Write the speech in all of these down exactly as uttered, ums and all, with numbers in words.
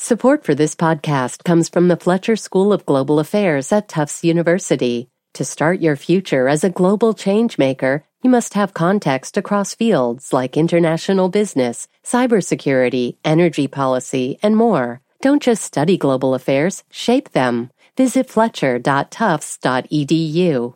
Support for this podcast comes from the Fletcher School of Global Affairs at Tufts University. To start your future as a global changemaker, you must have context across fields like international business, cybersecurity, energy policy, and more. Don't just study global affairs, shape them. Visit fletcher dot tufts dot e d u.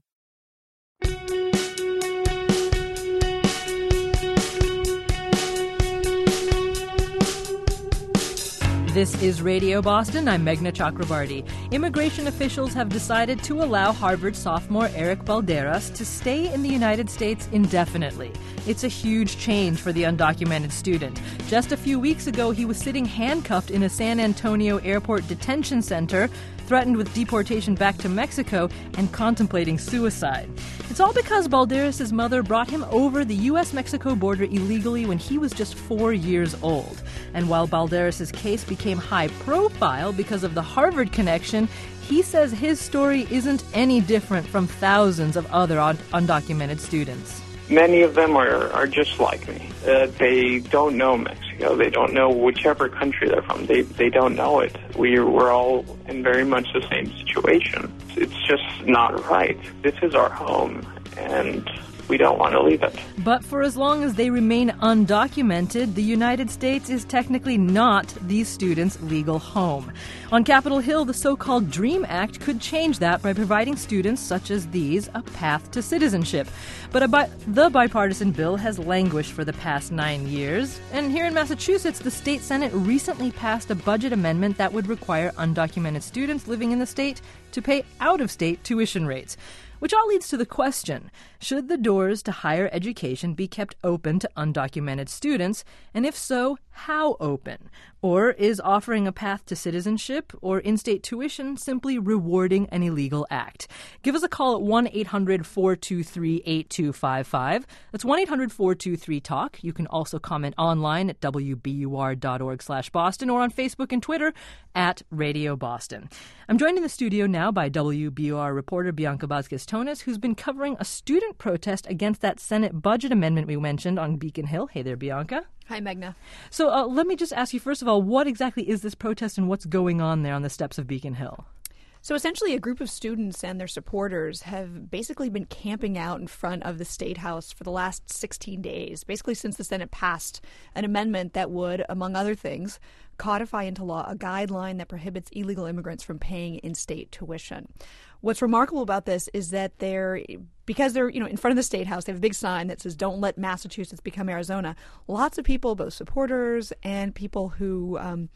This is Radio Boston. I'm Meghna Chakrabarty. Immigration officials have decided to allow Harvard sophomore Eric Balderas to stay in the United States indefinitely. It's a huge change for the undocumented student. Just a few weeks ago, he was sitting handcuffed in a San Antonio airport detention center, threatened with deportation back to Mexico, and contemplating suicide. It's all because Balderas' mother brought him over the U S Mexico border illegally when he was just four years old. And while Balderas' case became high profile because of the Harvard connection, he says his story isn't any different from thousands of other un- undocumented students. Many of them are, are just like me. Uh, they don't know Mexico. They don't know whichever country they're from. They they don't know it. We're, we're all in very much the same situation. It's just not right. This is our home, and we don't want to leave it. But for as long as they remain undocumented, the United States is technically not these students' legal home. On Capitol Hill, the so-called DREAM Act could change that by providing students such as these a path to citizenship. But a bi- the bipartisan bill has languished for the past nine years. And here in Massachusetts, the state Senate recently passed a budget amendment that would require undocumented students living in the state to pay out-of-state tuition rates. Which all leads to the question, should the doors to higher education be kept open to undocumented students, and if so, how open? Or is offering a path to citizenship or in-state tuition simply rewarding an illegal act? Give us a call at one eight hundred four two three eight two five five. That's one eight hundred four two three talk. You can also comment online at w b u r dot org slash Boston or on Facebook and Twitter at Radio Boston. I'm joined in the studio now by W B U R reporter Bianca Vazquez-Tones, who's been covering a student protest against that Senate budget amendment we mentioned on Beacon Hill. Hey there, Bianca. Hi, Meghna. So uh, let me just ask you, first of all, what exactly is this protest and what's going on there on the steps of Beacon Hill? So essentially, a group of students and their supporters have basically been camping out in front of the State House for the last sixteen days, basically since the Senate passed an amendment that would, among other things, codify into law a guideline that prohibits illegal immigrants from paying in-state tuition. What's remarkable about this is that they're, because they're, you know, in front of the State House, they have a big sign that says, "Don't let Massachusetts become Arizona." Lots of people, both supporters and people who um,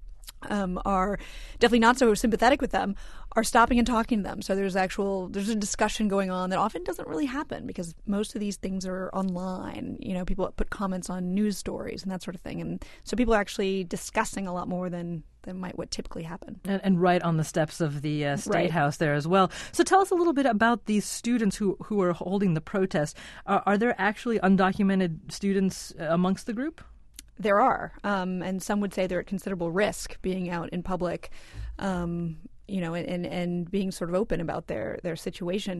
um, are definitely not so sympathetic with them, are stopping and talking to them. So there's actual, there's a discussion going on that often doesn't really happen because most of these things are online. You know, people put comments on news stories and that sort of thing. And so people are actually discussing a lot more than than might what typically happen. And, and right on the steps of the uh, State right. House there as well. So tell us a little bit about these students who, who are holding the protest. Uh, are there actually undocumented students amongst the group? There are, um, and some would say they're at considerable risk being out in public, um, you know, and, and being sort of open about their, their situation.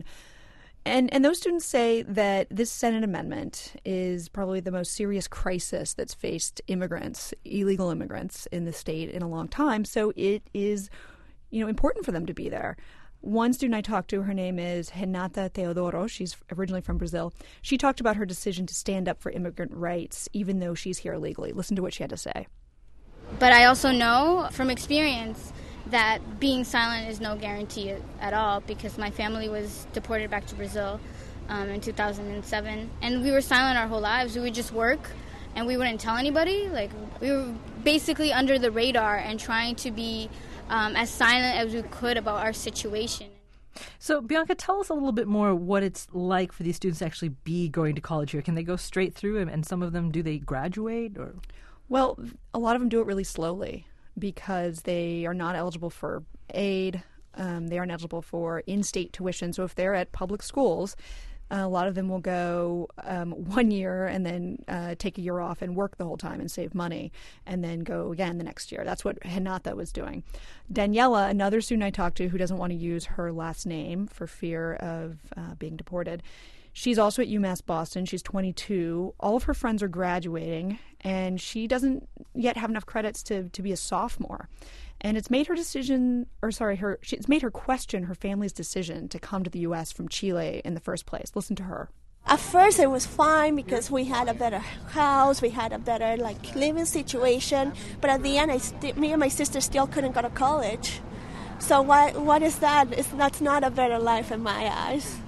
And and those students say that this Senate amendment is probably the most serious crisis that's faced immigrants, illegal immigrants in the state in a long time. So it is, you know, important for them to be there. One student I talked to, her name is Renata Teodoro. She's originally from Brazil. She talked about her decision to stand up for immigrant rights, even though she's here illegally. Listen to what she had to say. But I also know from experience that being silent is no guarantee at all, because my family was deported back to Brazil um, in two thousand seven. And we were silent our whole lives. We would just work and we wouldn't tell anybody. Like, we were basically under the radar and trying to be um, as silent as we could about our situation. So, Bianca, tell us a little bit more what it's like for these students to actually be going to college here. Can they go straight through, and some of them, do they graduate? Or Well, a lot of them do it really slowly because they are not eligible for aid. Um, they aren't eligible for in-state tuition. So if they're at public schools, uh, a lot of them will go um, one year and then uh, take a year off and work the whole time and save money and then go again the next year. That's what Renata was doing. Daniela, another student I talked to who doesn't want to use her last name for fear of uh, being deported, She's also at UMass Boston. She's twenty-two. All of her friends are graduating, and she doesn't yet have enough credits to, to be a sophomore. And it's made her decision, or sorry, her it's made her question her family's decision to come to the U S from Chile in the first place. Listen to her. At first it was fine because we had a better house, we had a better like living situation. But at the end, I st- me and my sister still couldn't go to college. So what what is that? It's, that's not a better life in my eyes.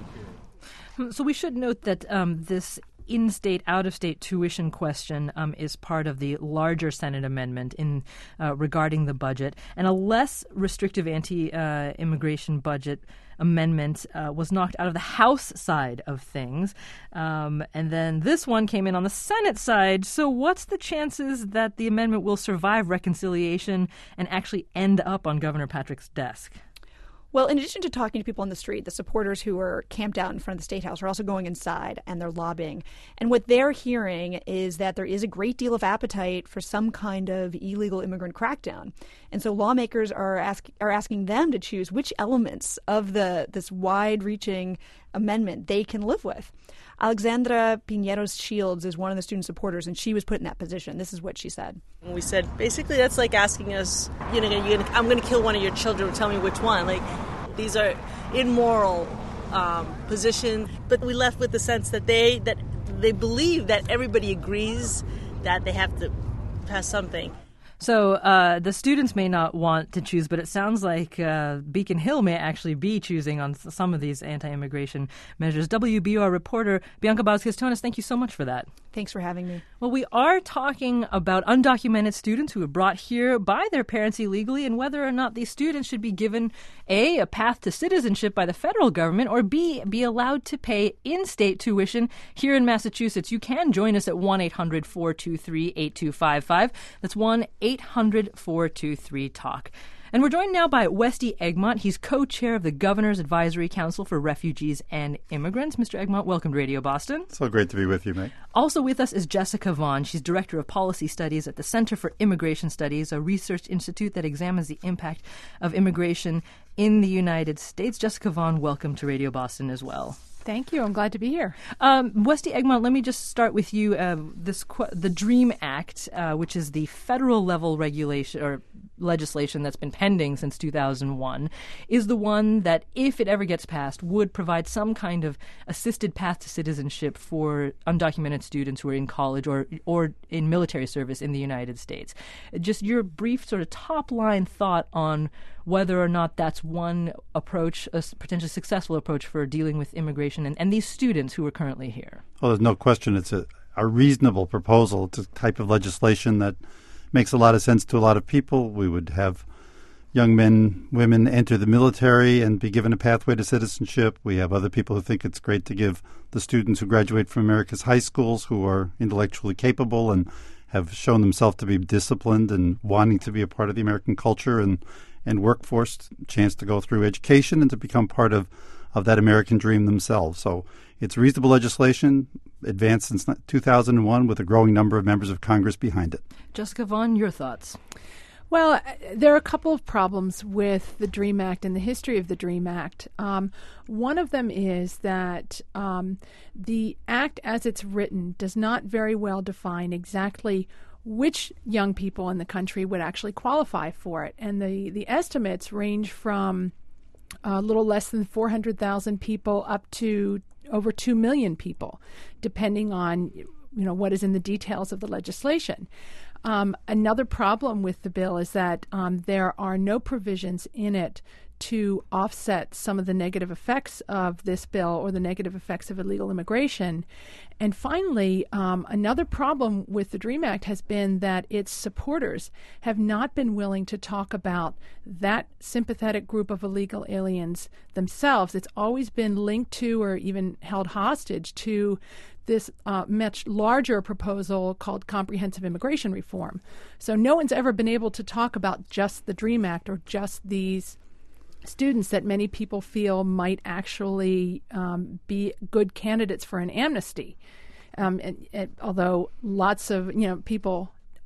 So we should note that um, this in-state, out-of-state tuition question um, is part of the larger Senate amendment in uh, regarding the budget, and a less restrictive anti-immigration uh, budget amendment uh, was knocked out of the House side of things, um, and then this one came in on the Senate side. So what's the chances that the amendment will survive reconciliation and actually end up on Governor Patrick's desk? Well, in addition to talking to people on the street, the supporters who are camped out in front of the State House are also going inside and they're lobbying. And what they're hearing is that there is a great deal of appetite for some kind of illegal immigrant crackdown. And so lawmakers are ask, are asking them to choose which elements of the this wide-reaching amendment they can live with. Alexandra Piñeros Shields is one of the student supporters, and she was put in that position. This is what she said. We said, basically, that's like asking us, you know, you're gonna, I'm going to kill one of your children. Tell me which one. Like, these are immoral um, positions. But we left with the sense that they that they believe that everybody agrees that they have to pass something. So uh, the students may not want to choose, but it sounds like uh, Beacon Hill may actually be choosing on some of these anti-immigration measures. W B U R reporter Bianca Vázquez-Tones, thank you so much for that. Thanks for having me. Well, we are talking about undocumented students who were brought here by their parents illegally and whether or not these students should be given, A, a path to citizenship by the federal government, or B, be allowed to pay in-state tuition here in Massachusetts. You can join us at one eight hundred four two three eight two five five. That's one eight hundred four two three talk. And we're joined now by Westy Egmont. He's co-chair of the Governor's Advisory Council for Refugees and Immigrants. Mister Egmont, welcome to Radio Boston. So great to be with you, Meg. Also with us is Jessica Vaughn. She's Director of Policy Studies at the Center for Immigration Studies, a research institute that examines the impact of immigration in the United States. Jessica Vaughn, welcome to Radio Boston as well. Thank you. I'm glad to be here. Um, Westy Egmont, let me just start with you. Uh, this qu- the DREAM Act, uh, which is the federal level regulation or legislation that's been pending since two thousand one, is the one that, if it ever gets passed, would provide some kind of assisted path to citizenship for undocumented students who are in college or or in military service in the United States. Just your brief sort of top-line thought on whether or not that's one approach, a potentially successful approach for dealing with immigration and, and these students who are currently here. Well, there's no question it's a, a reasonable proposal. It's a type of legislation that makes a lot of sense to a lot of people. We would have young men, women enter the military and be given a pathway to citizenship. We have other people who think it's great to give the students who graduate from America's high schools who are intellectually capable and have shown themselves to be disciplined and wanting to be a part of the American culture and, and workforce, chance to go through education and to become part of, of that American dream themselves. So it's reasonable legislation, advanced since two thousand one with a growing number of members of Congress behind it. Jessica Vaughn, your thoughts? Well, there are a couple of problems with the DREAM Act and the history of the DREAM Act. Um, one of them is that um, the act as it's written does not very well define exactly which young people in the country would actually qualify for it. And the, the estimates range from a little less than four hundred thousand people up to over two million people, depending on you know what is in the details of the legislation. Um, another problem with the bill is that um, there are no provisions in it to offset some of the negative effects of this bill or the negative effects of illegal immigration. And finally, um, another problem with the DREAM Act has been that its supporters have not been willing to talk about that sympathetic group of illegal aliens themselves. It's always been linked to or even held hostage to this uh, much larger proposal called comprehensive immigration reform. So no one's ever been able to talk about just the DREAM Act or just these students that many people feel might actually um, be good candidates for an amnesty. Um, and, and although lots of you know people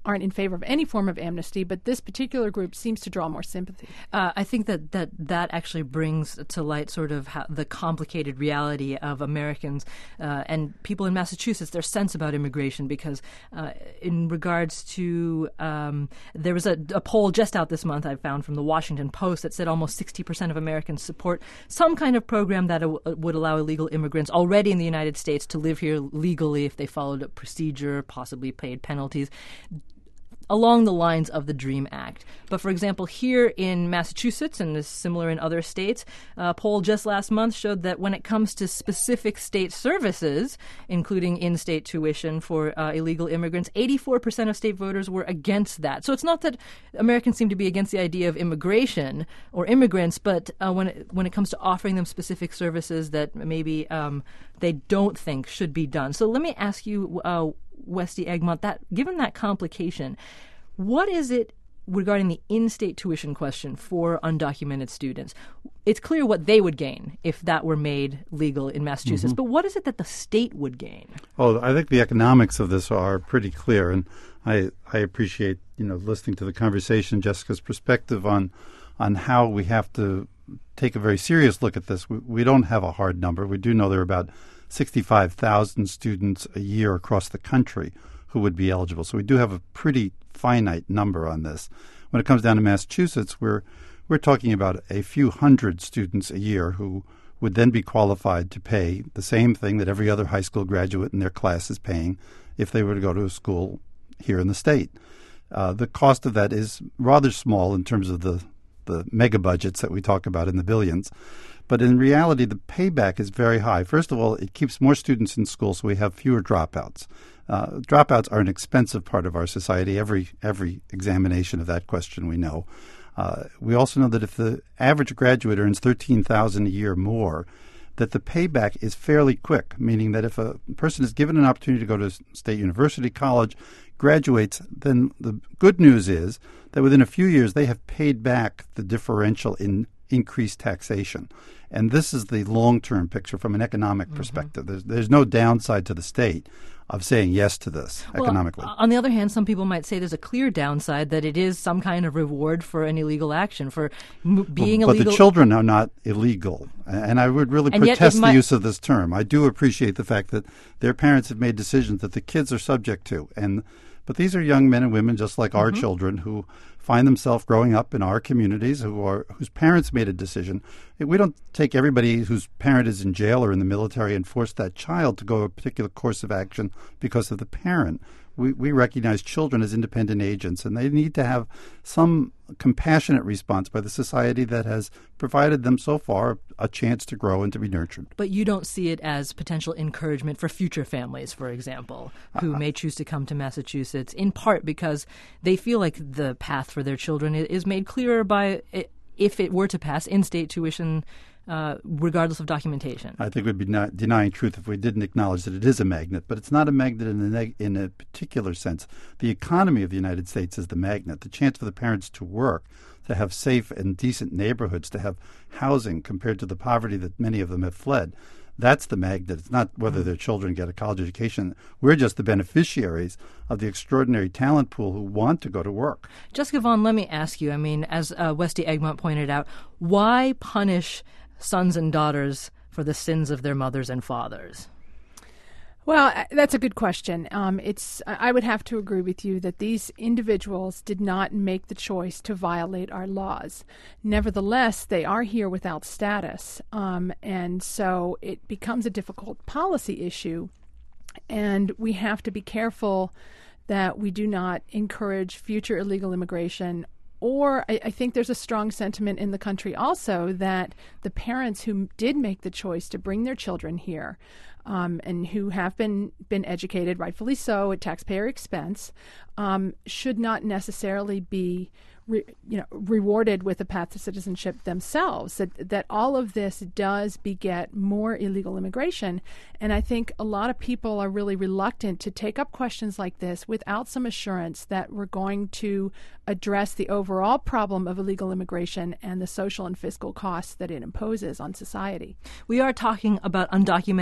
aren't in favor of any form of amnesty, but this particular group seems to draw more sympathy. Uh, I think that, that that actually brings to light sort of how the complicated reality of Americans uh, and people in Massachusetts, their sense about immigration, because uh, in regards to, um, there was a, a poll just out this month I found from the Washington Post that said almost sixty percent of Americans support some kind of program that w- would allow illegal immigrants already in the United States to live here legally if they followed a procedure, possibly paid penalties, along the lines of the DREAM Act. But for example, here in Massachusetts, and this is similar in other states, a poll just last month showed that when it comes to specific state services, including in-state tuition for uh, illegal immigrants, eighty-four percent of state voters were against that. So it's not that Americans seem to be against the idea of immigration or immigrants, but uh, when it, when it comes to offering them specific services that maybe um, they don't think should be done. So let me ask you, uh, Westy Egmont, that given that complication, what is it regarding the in-state tuition question for undocumented students? It's clear what they would gain if that were made legal in Massachusetts, mm-hmm. but what is it that the state would gain? Oh, I think the economics of this are pretty clear, and I I appreciate, you know, listening to the conversation, Jessica's perspective on on how we have to take a very serious look at this. We, we don't have a hard number. We do know there are about sixty-five thousand students a year across the country who would be eligible. So we do have a pretty finite number on this. When it comes down to Massachusetts, we're we're talking about a few hundred students a year who would then be qualified to pay the same thing that every other high school graduate in their class is paying if they were to go to a school here in the state. Uh, the cost of that is rather small in terms of the, the mega budgets that we talk about in the billions. But in reality, the payback is very high. First of all, it keeps more students in school, so we have fewer dropouts. Uh, dropouts are an expensive part of our society. Every every examination of that question we know. Uh, we also know that if the average graduate earns thirteen thousand dollars a year more, that the payback is fairly quick, meaning that if a person is given an opportunity to go to state university, college, graduates, then the good news is that within a few years they have paid back the differential in increased taxation. And this is the long-term picture from an economic mm-hmm. perspective. There's, there's no downside to the state of saying yes to this well, economically. On the other hand, some people might say there's a clear downside that it is some kind of reward for an illegal action, for m- being well, but illegal. But the children are not illegal. And I would really and protest might- the use of this term. I do appreciate the fact that their parents have made decisions that the kids are subject to. And But these are young men and women just like mm-hmm. our children who find themselves growing up in our communities who are whose parents made a decision. We don't take everybody whose parent is in jail or in the military and force that child to go a particular course of action because of the parent. We, we recognize children as independent agents, and they need to have some compassionate response by the society that has provided them so far a chance to grow and to be nurtured. But you don't see it as potential encouragement for future families, for example, who uh, may choose to come to Massachusetts, in part because they feel like the path for their children is made clearer by, if it were to pass, in-state tuition Uh, regardless of documentation. I think we'd be not denying truth if we didn't acknowledge that it is a magnet, but it's not a magnet in a, neg- in a particular sense. The economy of the United States is the magnet. The chance for the parents to work, to have safe and decent neighborhoods, to have housing compared to the poverty that many of them have fled. That's the magnet. It's not whether their children get a college education. We're just the beneficiaries of the extraordinary talent pool who want to go to work. Jessica Vaughn, let me ask you, I mean, as uh, Westy Egmont pointed out, why punish sons and daughters for the sins of their mothers and fathers? Well, that's a good question. Um, it's I would have to agree with you that these individuals did not make the choice to violate our laws. Nevertheless, they are here without status, um, and so it becomes a difficult policy issue, and we have to be careful that we do not encourage future illegal immigration. Or I, I think there's a strong sentiment in the country also that the parents who did make the choice to bring their children here um, and who have been, been educated, rightfully so, at taxpayer expense, um, should not necessarily be Re, you know, rewarded with a path to citizenship themselves. That that all of this does beget more illegal immigration, and I think a lot of people are really reluctant to take up questions like this without some assurance that we're going to address the overall problem of illegal immigration and the social and fiscal costs that it imposes on society. We are talking about undocumented college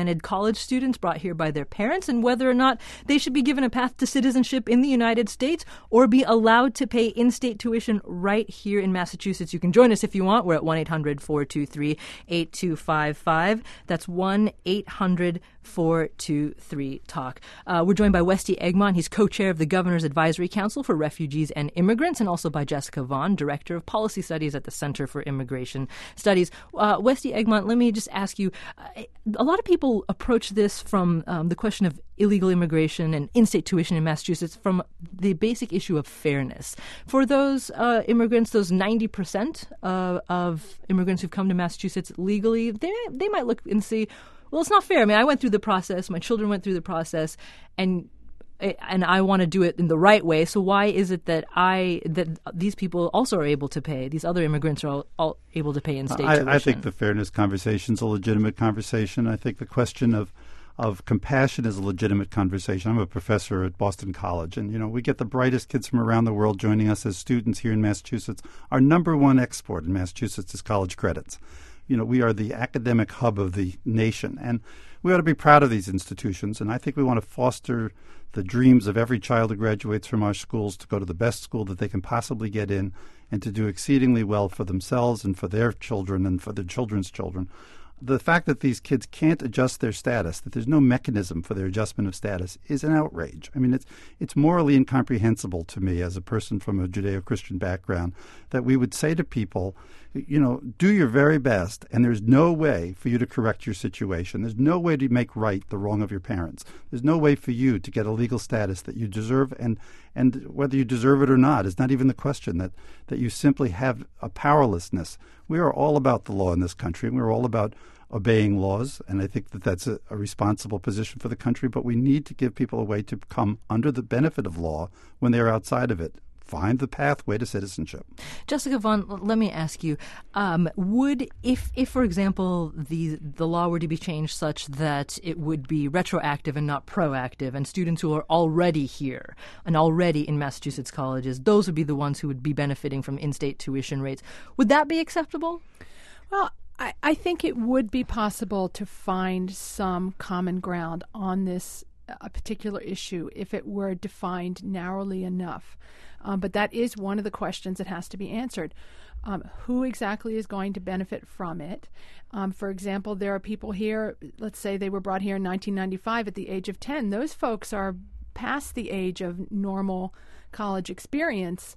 college students brought here by their parents and whether or not they should be given a path to citizenship in the United States or be allowed to pay in-state tuition right here in Massachusetts. You can join us if you want. We're at one eight hundred four two three eight two five five. That's one eight hundred four two three talk. Uh, we're joined by Westy Egmont. He's co-chair of the Governor's Advisory Council for Refugees and Immigrants, and also by Jessica Vaughn, Director of Policy Studies at the Center for Immigration Studies. Uh, Westy Egmont, let me just ask you, uh, a lot of people approach this from um, the question of illegal immigration and in-state tuition in Massachusetts from the basic issue of fairness. For those uh, immigrants, those ninety percent uh, of immigrants who've come to Massachusetts legally, they they might look and see, well, it's not fair. I mean, I went through the process. My children went through the process, and and I want to do it in the right way. So why is it that I that these people also are able to pay? These other immigrants are all, all able to pay in-state I, tuition. I think the fairness conversation is a legitimate conversation. I think the question of of compassion is a legitimate conversation. I'm a professor at Boston College, and you know we get the brightest kids from around the world joining us as students here in Massachusetts. Our number one export in Massachusetts is college credits. You know, we are the academic hub of the nation, and we ought to be proud of these institutions. And I think we want to foster the dreams of every child who graduates from our schools to go to the best school that they can possibly get in and to do exceedingly well for themselves and for their children and for their children's children. The fact that these kids can't adjust their status, that there's no mechanism for their adjustment of status, is an outrage. I mean, it's it's morally incomprehensible to me as a person from a Judeo-Christian background that we would say to people, you know, do your very best, and there's no way for you to correct your situation. There's no way to make right the wrong of your parents. There's no way for you to get a legal status that you deserve, and and whether you deserve it or not is not even the question, that, that you simply have a powerlessness. We are all about the law in this country, and we're all about obeying laws, and I think that that's a, a responsible position for the country, but we need to give people a way to come under the benefit of law when they're outside of it. Find the pathway to citizenship. Jessica Vaughn, let me ask you, um, would, if, if, for example, the the law were to be changed such that it would be retroactive and not proactive, and students who are already here and already in Massachusetts colleges, those would be the ones who would be benefiting from in-state tuition rates, would that be acceptable? Well, I, I think it would be possible to find some common ground on this a particular issue if it were defined narrowly enough. Um, but that is one of the questions that has to be answered. Um, who exactly is going to benefit from it? Um, for example, there are people here, let's say they were brought here in nineteen ninety-five at the age of ten. Those folks are past the age of normal college experience.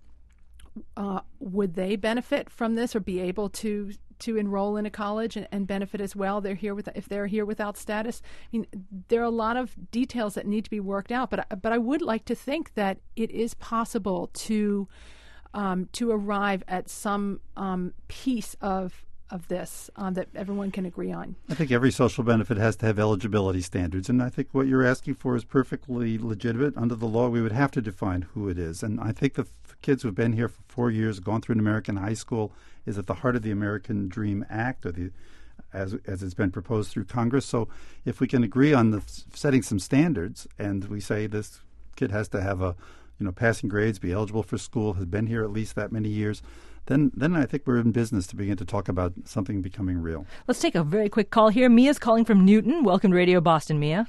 Uh, would they benefit from this or be able to to enroll in a college and, and benefit as well? They're here with if they're here without status. I mean, there are a lot of details that need to be worked out. But but I would like to think that it is possible to um, to arrive at some um, piece of of this um, that everyone can agree on. I think every social benefit has to have eligibility standards, and I think what you're asking for is perfectly legitimate. Under the law, we would have to define who it is, and I think the f- kids who have been here for four years, gone through an American high school, is at the heart of the American Dream Act, or the as as it's been proposed through Congress. So if we can agree on the setting some standards, and we say this kid has to have a you know passing grades, be eligible for school, has been here at least that many years, then then I think we're in business to begin to talk about something becoming real. Let's take a very quick call here. Mia's calling from Newton. Welcome to Radio Boston, Mia.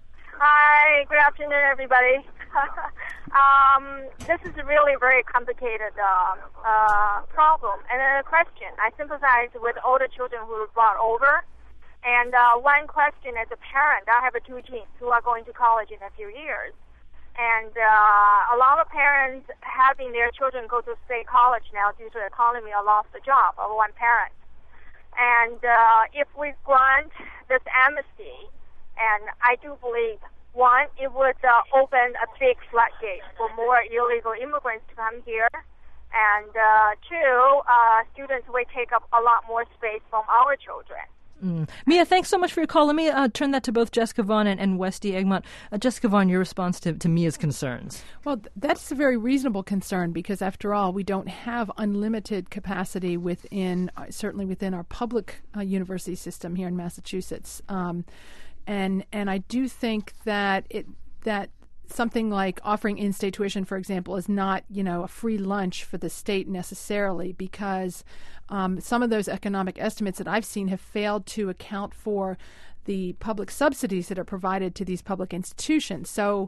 Hi, good afternoon, everybody. um, this is a really very complicated uh, uh, problem and a question. I sympathize with older children who were brought over. And uh, one question as a parent, I have two teens who are going to college in a few years. And uh, a lot of parents having their children go to state college now due to the economy or lost the job of one parent. And uh, if we grant this amnesty, and I do believe, one, it would uh, open a big floodgate for more illegal immigrants to come here. And uh, two, uh, students will take up a lot more space from our children. Mm. Mia, thanks so much for your call. Let me uh, turn that to both Jessica Vaughn and, and Westy Egmont. Uh, Jessica Vaughn, your response to, to Mia's concerns. Well, th- that's a very reasonable concern because, after all, we don't have unlimited capacity within, uh, certainly within our public uh, university system here in Massachusetts. Um, and and I do think that it that something like offering in-state tuition, for example, is not, you know, a free lunch for the state necessarily, because um, some of those economic estimates that I've seen have failed to account for the public subsidies that are provided to these public institutions. So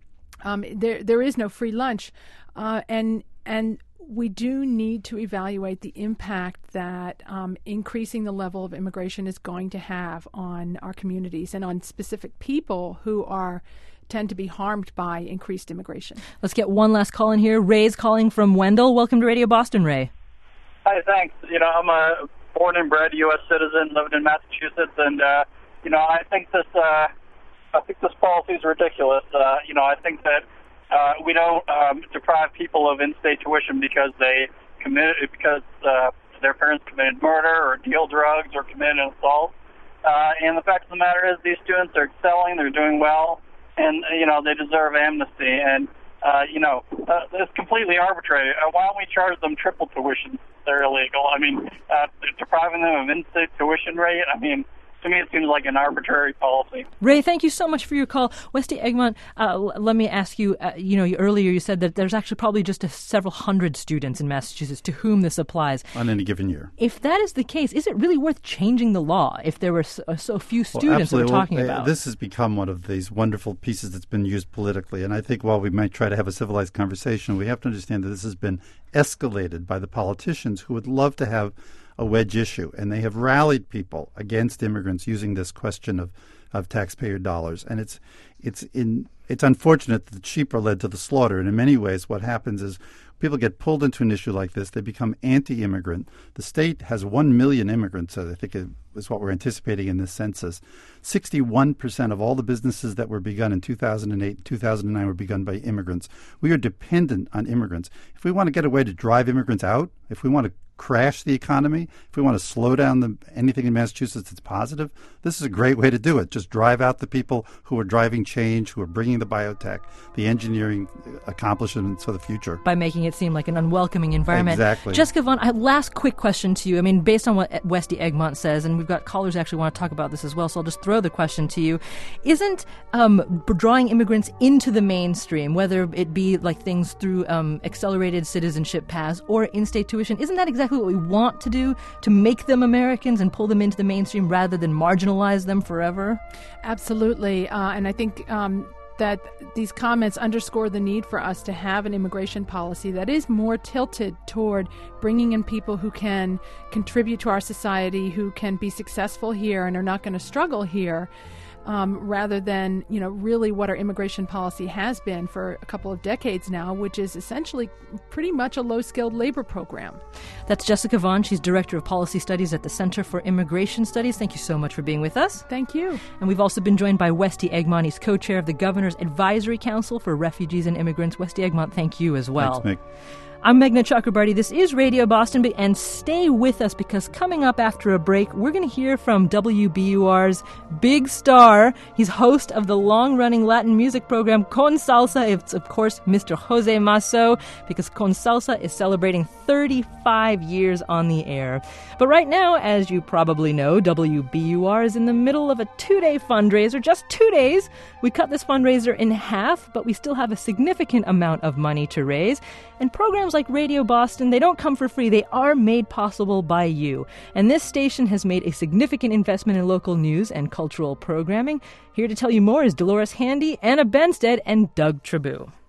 um, there there is no free lunch, uh, and and we do need to evaluate the impact that um, increasing the level of immigration is going to have on our communities and on specific people who are tend to be harmed by increased immigration. Let's get one last call in here. Ray's calling from Wendell. Welcome to Radio Boston, Ray. Hi, thanks. You know, I'm a born and bred U S citizen living in Massachusetts, and uh, you know, I think this uh, I think this policy is ridiculous. Uh, you know, I think that uh, we don't um, deprive people of in-state tuition because they committed because uh, their parents committed murder or deal drugs or committed an assault. Uh, and the fact of the matter is, these students are excelling, they're doing well, and you know, they deserve amnesty. And uh, you know, uh, it's completely arbitrary. Uh, why don't we charge them triple tuition? They're illegal. I mean, uh, depriving them of in-state tuition rate. I mean, to me, it seems like an arbitrary policy. Ray, thank you so much for your call. Westy Egmont, uh, l- let me ask you, uh, you know, earlier you said that there's actually probably just a several hundred students in Massachusetts to whom this applies. On any given year. If that is the case, is it really worth changing the law if there were so, so few students well, that we're talking well, about? This has become one of these wonderful pieces that's been used politically. And I think while we might try to have a civilized conversation, we have to understand that this has been escalated by the politicians who would love to have a wedge issue, and they have rallied people against immigrants using this question of, of taxpayer dollars. And it's it's in it's unfortunate that the sheep are led to the slaughter. And in many ways, what happens is people get pulled into an issue like this. They become anti-immigrant. The state has one million immigrants, I think is what we're anticipating in this census. sixty-one percent of all the businesses that were begun in two thousand eight and two thousand nine were begun by immigrants. We are dependent on immigrants. If we want to get a way to drive immigrants out, if we want to crash the economy, if we want to slow down the, anything in Massachusetts that's positive, this is a great way to do it. Just drive out the people who are driving change, who are bringing the biotech, the engineering accomplishments for the future. By making it seem like an unwelcoming environment. Exactly. Jessica Vaughn, I, last quick question to you. I mean, based on what Westy Egmont says, and we've got callers who actually want to talk about this as well, so I'll just throw the question to you. Isn't um, drawing immigrants into the mainstream, whether it be like things through um, accelerated citizenship paths or in-state tuition, isn't that exactly what we want to do to make them Americans and pull them into the mainstream rather than marginalize them forever? Absolutely. Uh, and I think um, that these comments underscore the need for us to have an immigration policy that is more tilted toward bringing in people who can contribute to our society, who can be successful here and are not going to struggle here. Um, rather than, you know, really what our immigration policy has been for a couple of decades now, which is essentially pretty much a low-skilled labor program. That's Jessica Vaughn. She's Director of Policy Studies at the Center for Immigration Studies. Thank you so much for being with us. Thank you. And we've also been joined by Westy Egmont. He's co-chair of the Governor's Advisory Council for Refugees and Immigrants. Westy Egmont, thank you as well. Thanks, Mick. I'm Meghna Chakrabarty. This is Radio Boston, and stay with us because coming up after a break, we're going to hear from W B U R's big star. He's host of the long-running Latin music program Con Salsa. It's, of course, Mister Jose Masso, because Con Salsa is celebrating thirty-five years on the air. But right now, as you probably know, W B U R is in the middle of a two-day fundraiser, just two days. We cut this fundraiser in half, but we still have a significant amount of money to raise. And programs like Radio Boston, they don't come for free. They are made possible by you. And this station has made a significant investment in local news and cultural programming. Here to tell you more is Dolores Handy, Anna Benstead, and Doug Trabue.